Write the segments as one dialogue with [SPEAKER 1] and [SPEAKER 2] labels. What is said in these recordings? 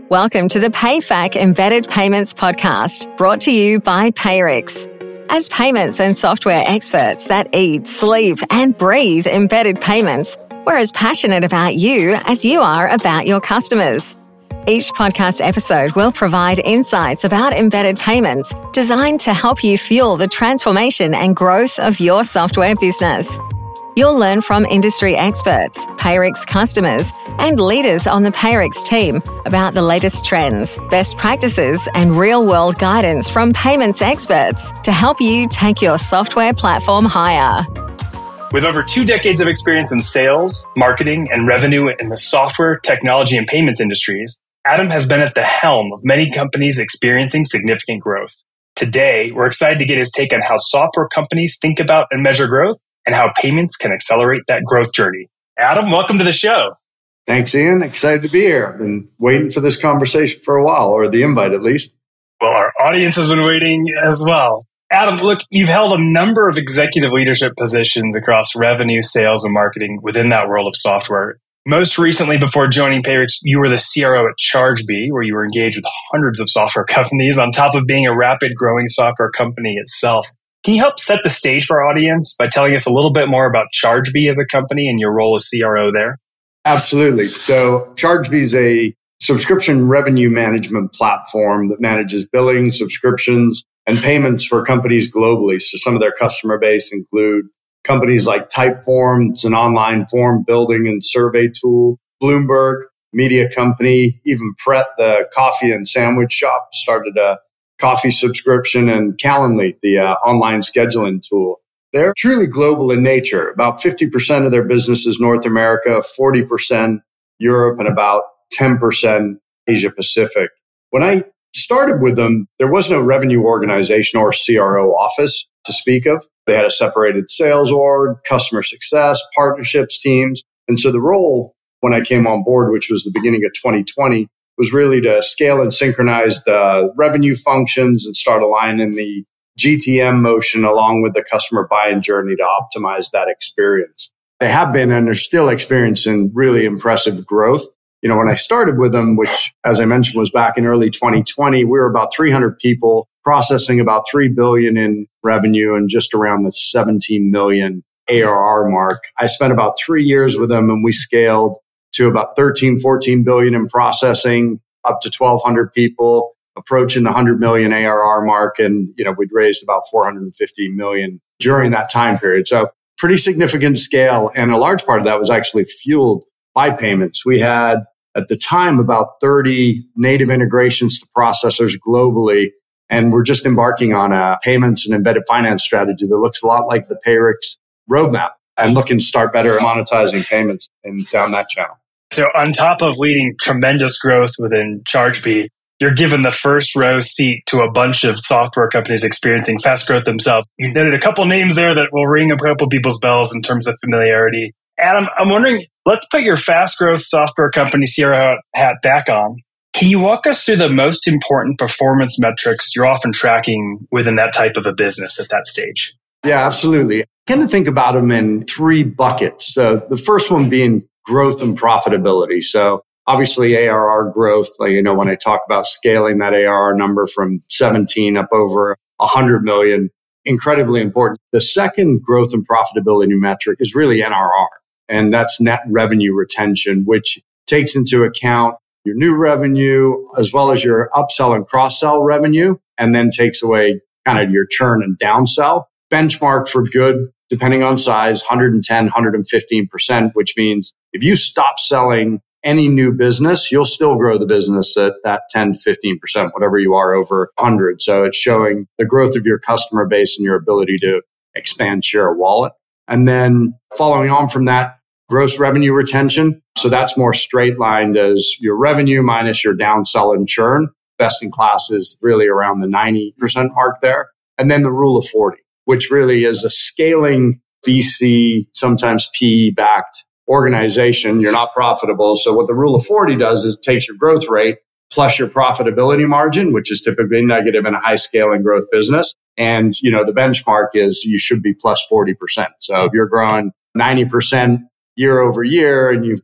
[SPEAKER 1] Welcome to the PayFac Embedded Payments Podcast, brought to you by Payrix. As payments and software experts that eat, sleep, and breathe embedded payments, we're as passionate about you as you are about your customers. Each podcast episode will provide insights about embedded payments designed to help you fuel the transformation and growth of your software business. You'll learn from industry experts, Payrix customers, and leaders on the Payrix team about the latest trends, best practices, and real-world guidance from payments experts to help you take your software platform higher.
[SPEAKER 2] With over 2 decades of experience in sales, marketing, and revenue in the software, technology, and payments industries, Adam has been at the helm of many companies experiencing significant growth. Today, we're excited to get his take on how software companies think about and measure growth, and how payments can accelerate that growth journey. Adam, welcome to the show.
[SPEAKER 3] Thanks, Ian. Excited to be here. I've been waiting for this conversation for a while, or the invite at least.
[SPEAKER 2] Well, our audience has been waiting as well. Adam, look, you've held a number of executive leadership positions across revenue, sales, and marketing within that world of software. Most recently, before joining Payrix, you were the CRO at ChargeBee, where you were engaged with hundreds of software companies on top of being a rapid growing software company itself. Can you help set the stage for our audience by telling us a little bit more about ChargeBee as a company and your role as CRO there?
[SPEAKER 3] Absolutely. So ChargeBee is a subscription revenue management platform that manages billing, subscriptions, and payments for companies globally. So some of their customer base include companies like Typeform, it's an online form building and survey tool, Bloomberg, media company, even Pret, the coffee and sandwich shop, started a coffee subscription, and Calendly, the online scheduling tool. They're truly global in nature. About 50% of their business is North America, 40% Europe, and about 10% Asia Pacific. When I started with them, there was no revenue organization or CRO office to speak of. They had a separated sales org, customer success, partnerships teams. And so the role when I came on board, which was the beginning of 2020, was really to scale and synchronize the revenue functions and start aligning the GTM motion along with the customer buy-in journey to optimize that experience. They have been and are still experiencing really impressive growth. You know, when I started with them, which, as I mentioned, was back in early 2020, we were about 300 people processing about $3 billion in revenue and just around the 17 million ARR mark. I spent about 3 years with them and we scaled to about 14 billion in processing, up to 1,200 people, approaching the 100 million ARR mark. And, you know, we'd raised about 450 million during that time period. So pretty significant scale. And a large part of that was actually fueled by payments. We had, at the time, about 30 native integrations to processors globally. And we're just embarking on a payments and embedded finance strategy that looks a lot like the Payrix roadmap, and looking to start better monetizing payments and down that channel.
[SPEAKER 2] So on top of leading tremendous growth within ChargeBee, you're given the first row seat to a bunch of software companies experiencing fast growth themselves. You noted a couple names there that will ring a couple people's bells in terms of familiarity. Adam, I'm wondering, let's put your fast growth software company CRO hat back on. Can you walk us through the most important performance metrics you're often tracking within that type of a business at that stage?
[SPEAKER 3] Yeah, absolutely. I tend to think about them in 3 buckets. So the first one being growth and profitability. So obviously ARR growth, like, you know, when I talk about scaling that ARR number from 17 up over 100 million, incredibly important. The second growth and profitability metric is really NRR, and that's net revenue retention, which takes into account your new revenue as well as your upsell and cross-sell revenue, and then takes away kind of your churn and downsell. Benchmark for good, depending on size, 110, 115%, which means if you stop selling any new business, you'll still grow the business at that 10, 15%, whatever you are over 100. So it's showing the growth of your customer base and your ability to expand share of wallet. And then following on from that, gross revenue retention. So that's more straight lined as your revenue minus your downsell and churn. Best in class is really around the 90% mark there. And then the rule of 40, which really is a scaling VC, sometimes PE-backed organization. You're not profitable. So what the rule of 40 does is it takes your growth rate plus your profitability margin, which is typically negative in a high scaling growth business. And, you know, the benchmark is you should be plus 40%. So if you're growing 90% year over year and you've got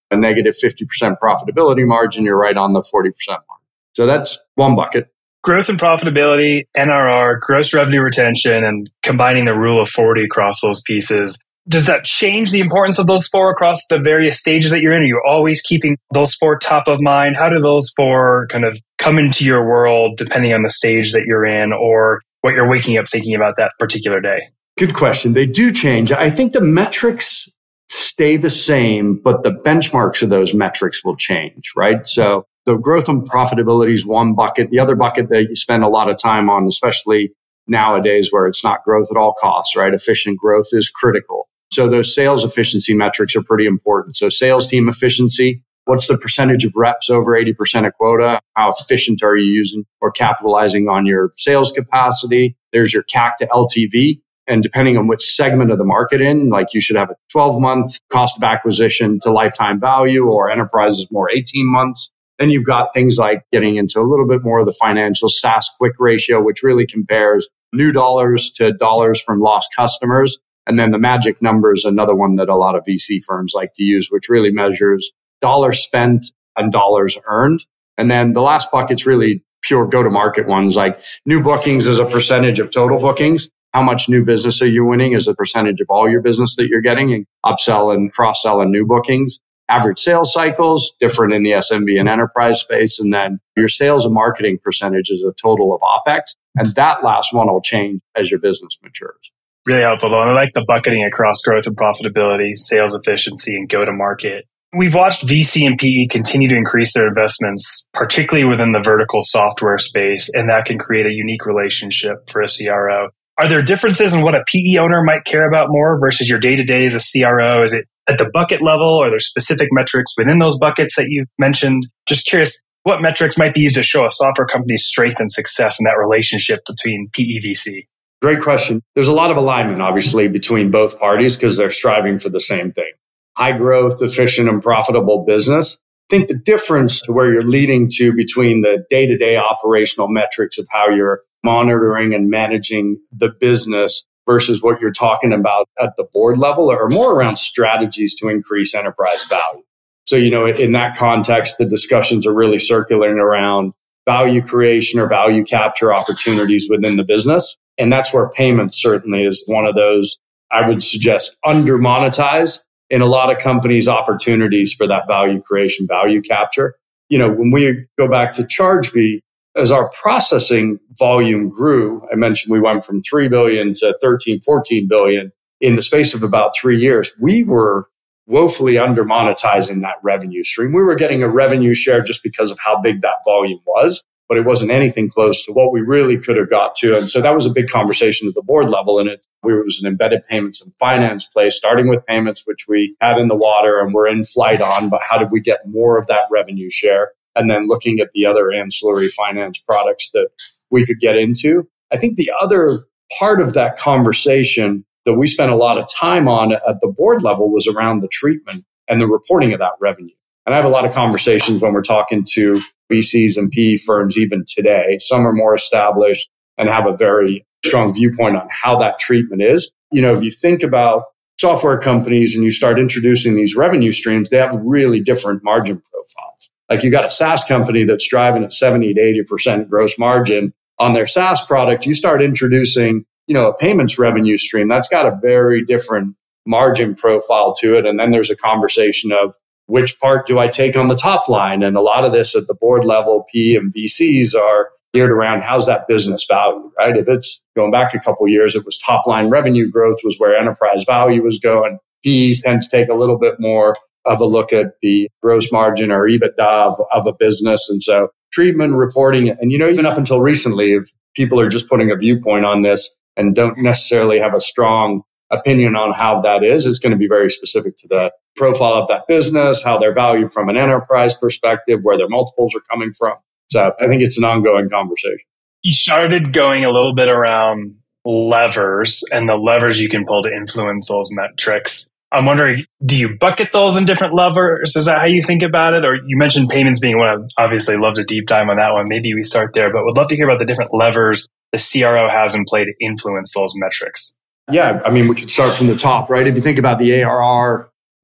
[SPEAKER 3] a negative 50% profitability margin, you're right on the 40% mark. So that's one bucket.
[SPEAKER 2] Growth and profitability, NRR, gross revenue retention, and combining the rule of 40 across those pieces. Does that change the importance of those four across the various stages that you're in? Are you always keeping those four top of mind? How do those four kind of come into your world depending on the stage that you're in or what you're waking up thinking about that particular day?
[SPEAKER 3] Good question. They do change. I think the metrics stay the same, but the benchmarks of those metrics will change, right? So the growth and profitability is one bucket. The other bucket that you spend a lot of time on, especially nowadays where it's not growth at all costs, right? Efficient growth is critical. So those sales efficiency metrics are pretty important. So sales team efficiency, what's the percentage of reps over 80% of quota? How efficient are you using or capitalizing on your sales capacity? There's your CAC to LTV. And depending on which segment of the market in, like you should have a 12-month cost of acquisition to lifetime value, or enterprise is more 18 months. Then you've got things like getting into a little bit more of the financial SaaS quick ratio, which really compares new dollars to dollars from lost customers. And then the magic number is another one that a lot of VC firms like to use, which really measures dollars spent and dollars earned. And then the last bucket's really pure go-to-market ones, like new bookings as a percentage of total bookings. How much new business are you winning as a percentage of all your business that you're getting, and upsell and cross-sell and new bookings. Average sales cycles, different in the SMB and enterprise space. And then your sales and marketing percentage is a total of OpEx. And that last one will change as your business matures.
[SPEAKER 2] Really helpful, though. And I like the bucketing across growth and profitability, sales efficiency, and go-to-market. We've watched VC and PE continue to increase their investments, particularly within the vertical software space, and that can create a unique relationship for a CRO. Are there differences in what a PE owner might care about more versus your day-to-day as a CRO? Is it at the bucket level? Are there specific metrics within those buckets that you've mentioned? Just curious, what metrics might be used to show a software company's strength and success in that relationship between PE VC?
[SPEAKER 3] Great question. There's a lot of alignment, obviously, between both parties because they're striving for the same thing. High growth, efficient, and profitable business. I think the difference to where you're leading to between the day-to-day operational metrics of how you're monitoring and managing the business versus what you're talking about at the board level are more around strategies to increase enterprise value. So, in that context, the discussions are really circulating around value creation or value capture opportunities within the business. And that's where payments certainly is one of those, I would suggest, under monetized in a lot of companies' opportunities for that value creation, value capture. When we go back to ChargeBee, as our processing volume grew, I mentioned we went from 3 billion to 13, 14 billion in the space of about 3 years. We were woefully under monetizing that revenue stream. We were getting a revenue share just because of how big that volume was, but it wasn't anything close to what we really could have got to. And so that was a big conversation at the board level. And it was an embedded payments and finance play, starting with payments, which we had in the water and we're in flight on, but how did we get more of that revenue share? And then looking at the other ancillary finance products that we could get into. I think the other part of that conversation that we spent a lot of time on at the board level was around the treatment and the reporting of that revenue. And I have a lot of conversations when we're talking to VCs and PE firms even today. Some are more established and have a very strong viewpoint on how that treatment is. If you think about software companies and you start introducing these revenue streams, they have really different margin profiles. Like you got a SaaS company that's driving at 70 to 80% gross margin on their SaaS product. You start introducing, a payments revenue stream that's got a very different margin profile to it. And then there's a conversation of which part do I take on the top line? And a lot of this at the board level, PE and VCs are geared around how's that business value, right? If it's going back a couple of years, it was top line revenue growth was where enterprise value was going. PEs tend to take a little bit more of a look at the gross margin or EBITDA of a business. And so treatment, reporting, and even up until recently, if people are just putting a viewpoint on this and don't necessarily have a strong opinion on how that is, it's going to be very specific to the profile of that business, how they're valued from an enterprise perspective, where their multiples are coming from. So I think it's an ongoing conversation.
[SPEAKER 2] You started going a little bit around levers and the levers you can pull to influence those metrics. I'm wondering, do you bucket those in different levers? Is that how you think about it? Or you mentioned payments being one. I'd obviously love to deep dive on that one. Maybe we start there, but would love to hear about the different levers the CRO has in play to influence those metrics.
[SPEAKER 3] Yeah, we could start from the top, right? If you think about the ARR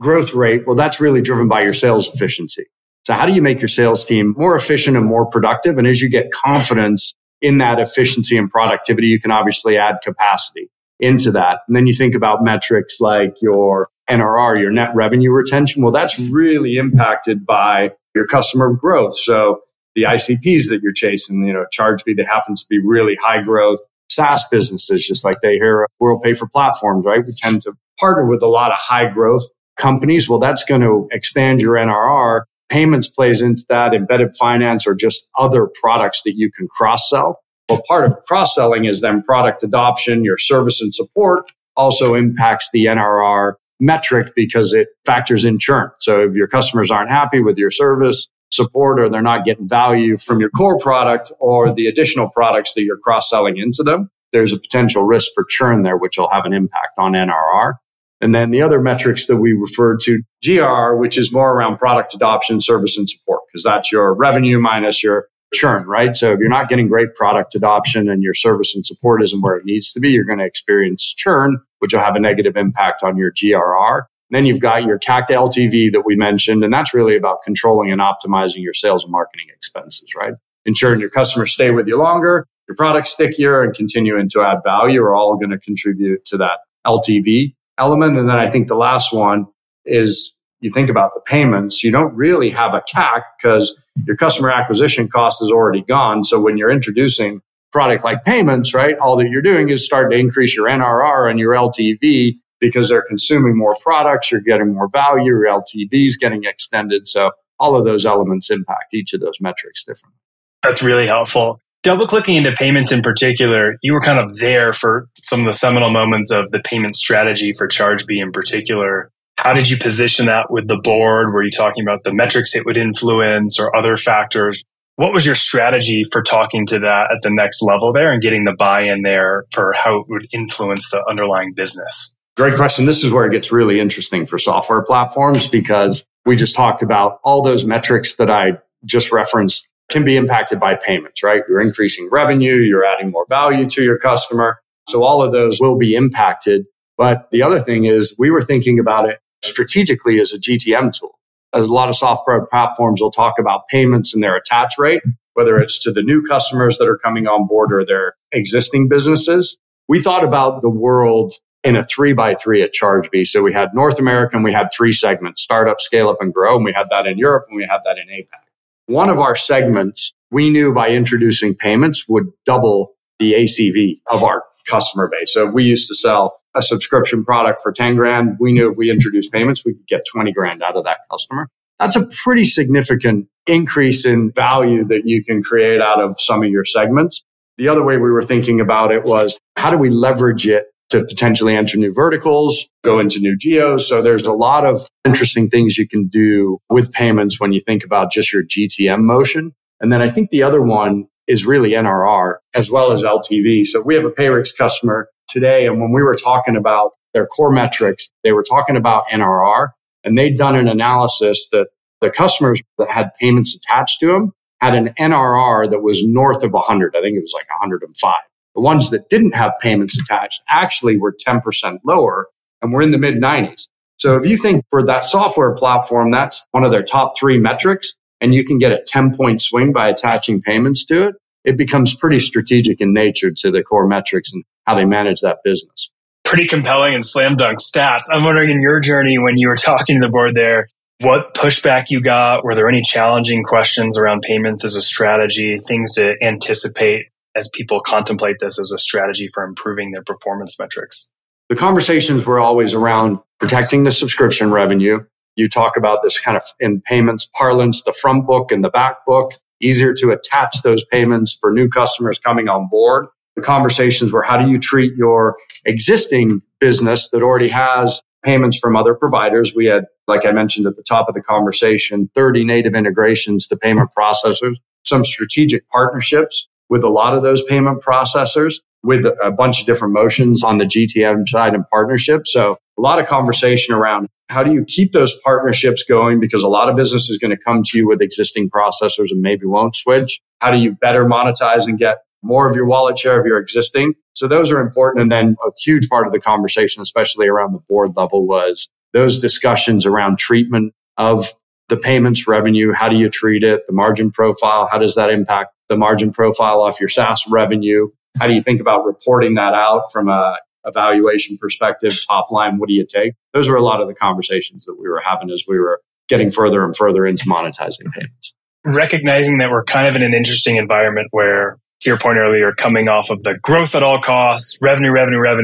[SPEAKER 3] growth rate, well, that's really driven by your sales efficiency. So how do you make your sales team more efficient and more productive? And as you get confidence in that efficiency and productivity, you can obviously add capacity into that. And then you think about metrics like your NRR, your net revenue retention. Well, that's really impacted by your customer growth. So the ICPs that you're chasing, ChargeBee, they happen to be really high growth SaaS businesses, just like they hear WorldPay for platforms, right? We tend to partner with a lot of high growth companies. Well, that's going to expand your NRR. Payments plays into that, embedded finance, or just other products that you can cross sell. Well, part of cross selling is then product adoption. Your service and support also impacts the NRR metric because it factors in churn. So if your customers aren't happy with your service, support, or they're not getting value from your core product or the additional products that you're cross-selling into them, there's a potential risk for churn there, which will have an impact on NRR. And then the other metrics that we refer to, GRR, which is more around product adoption, service, and support, because that's your revenue minus your churn, right? So if you're not getting great product adoption and your service and support isn't where it needs to be, you're going to experience churn, which will have a negative impact on your GRR. Then you've got your CAC to LTV that we mentioned, and that's really about controlling and optimizing your sales and marketing expenses, right? Ensuring your customers stay with you longer, your product's stickier, and continuing to add value are all going to contribute to that LTV element. And then I think the last one is you think about the payments. You don't really have a CAC because your customer acquisition cost is already gone. So when you're introducing a product like payments, right, all that you're doing is starting to increase your NRR and your LTV because they're consuming more products, you're getting more value, your LTV is getting extended. So all of those elements impact each of those metrics differently.
[SPEAKER 2] That's really helpful. Double clicking into payments in particular, you were kind of there for some of the seminal moments of the payment strategy for ChargeBee in particular. How did you position that with the board? Were you talking about the metrics it would influence or other factors? What was your strategy for talking to that at the next level there and getting the buy-in there for how it would influence the underlying business?
[SPEAKER 3] Great question. This is where it gets really interesting for software platforms because we just talked about all those metrics that I just referenced can be impacted by payments, right? You're increasing revenue, you're adding more value to your customer. So all of those will be impacted. But the other thing is we were thinking about it strategically as a GTM tool. A lot of software platforms will talk about payments and their attach rate, whether it's to the new customers that are coming on board or their existing businesses. We thought about the world in a 3x3 at ChargeBee. So we had North America and we had 3 segments, startup, scale up, and grow. And we had that in Europe and we had that in APAC. One of our segments, we knew by introducing payments would double the ACV of our customer base. So if we used to sell a subscription product for 10 grand, we knew if we introduced payments, we could get 20 grand out of that customer. That's a pretty significant increase in value that you can create out of some of your segments. The other way we were thinking about it was how do we leverage it to potentially enter new verticals, go into new geos. So there's a lot of interesting things you can do with payments when you think about just your GTM motion. And then I think the other one is really NRR as well as LTV. So we have a Payrix customer today. And when we were talking about their core metrics, they were talking about NRR and they'd done an analysis that the customers that had payments attached to them had an NRR that was north of 100. I think it was like 105. The ones that didn't have payments attached actually were 10% lower and were in the mid 90s. So if you think for that software platform, that's one of their top 3 metrics, and you can get a 10-point swing by attaching payments to it, it becomes pretty strategic in nature to the core metrics and how they manage that business.
[SPEAKER 2] Pretty compelling and slam dunk stats. I'm wondering in your journey when you were talking to the board there, what pushback you got? Were there any challenging questions around payments as a strategy, things to anticipate as people contemplate this as a strategy for improving their performance metrics?
[SPEAKER 3] The conversations were always around protecting the subscription revenue. You talk about this kind of in payments parlance, the front book and the back book, easier to attach those payments for new customers coming on board. The conversations were how do you treat your existing business that already has payments from other providers? We had, like I mentioned at the top of the conversation, 30 native integrations to payment processors, some strategic partnerships with a lot of those payment processors with a bunch of different motions on the GTM side and partnerships. So a lot of conversation around how do you keep those partnerships going because a lot of business is going to come to you with existing processors and maybe won't switch. How do you better monetize and get more of your wallet share of your existing? So those are important. And then a huge part of the conversation, especially around the board level, was those discussions around treatment of the payments revenue. How do you treat it? The margin profile, how does that impact the margin profile off your SaaS revenue? How do you think about reporting that out from a evaluation perspective? Top line, what do you take? Those were a lot of the conversations that we were having as we were getting further and further into monetizing payments.
[SPEAKER 2] Recognizing that we're kind of in an interesting environment where, to your point earlier, coming off of the growth at all costs, revenue,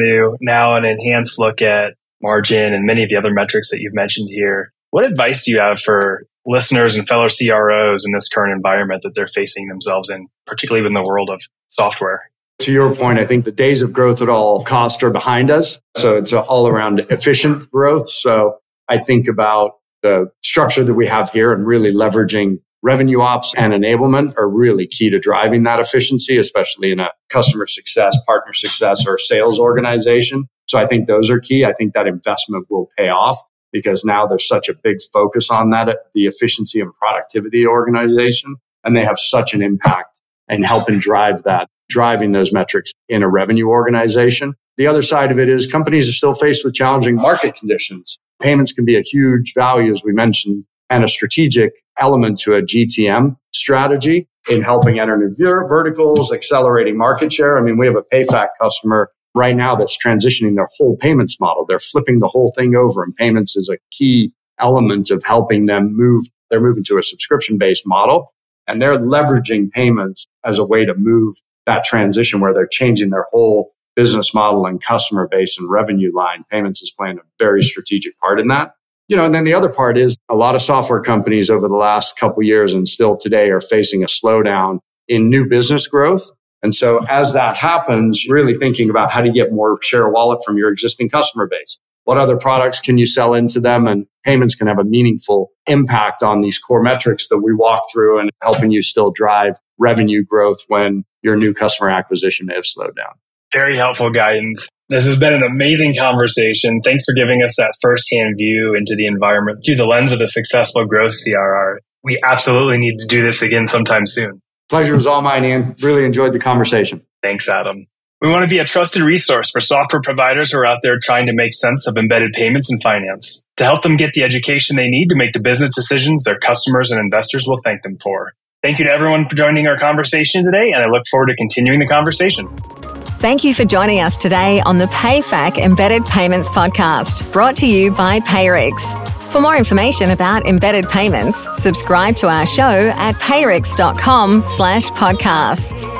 [SPEAKER 2] now an enhanced look at margin and many of the other metrics that you've mentioned here. What advice do you have for listeners and fellow CROs in this current environment that they're facing themselves in, particularly in the world of software?
[SPEAKER 3] To your point, I think the days of growth at all costs are behind us. So it's all around efficient growth. So I think about the structure that we have here and really leveraging revenue ops and enablement are really key to driving that efficiency, especially in a customer success, partner success, or sales organization. So I think those are key. I think that investment will pay off because now there's such a big focus on that, the efficiency and productivity organization, and they have such an impact in helping driving those metrics in a revenue organization. The other side of it is companies are still faced with challenging market conditions. Payments can be a huge value, as we mentioned, and a strategic element to a GTM strategy in helping enter new verticals, accelerating market share. I mean, we have a PayFac customer right now that's transitioning their whole payments model. They're flipping the whole thing over, and payments is a key element of helping them move. They're moving to a subscription-based model, and they're leveraging payments as a way to move that transition where they're changing their whole business model and customer base and revenue line. Payments is playing a very strategic part in that. And then the other part is a lot of software companies over the last couple of years and still today are facing a slowdown in new business growth. And so as that happens, really thinking about how do you get more share of wallet from your existing customer base? What other products can you sell into them? And payments can have a meaningful impact on these core metrics that we walk through and helping you still drive revenue growth when your new customer acquisition may have slowed down.
[SPEAKER 2] Very helpful guidance. This has been an amazing conversation. Thanks for giving us that firsthand view into the environment through the lens of a successful growth CRR. We absolutely need to do this again sometime soon.
[SPEAKER 3] Pleasure was all mine, Ian. Really enjoyed the conversation.
[SPEAKER 2] Thanks, Adam. We want to be a trusted resource for software providers who are out there trying to make sense of embedded payments and finance, to help them get the education they need to make the business decisions their customers and investors will thank them for. Thank you to everyone for joining our conversation today, and I look forward to continuing the conversation.
[SPEAKER 1] Thank you for joining us today on the PayFac Embedded Payments Podcast, brought to you by Payrix. For more information about embedded payments, subscribe to our show at payrix.com/podcasts.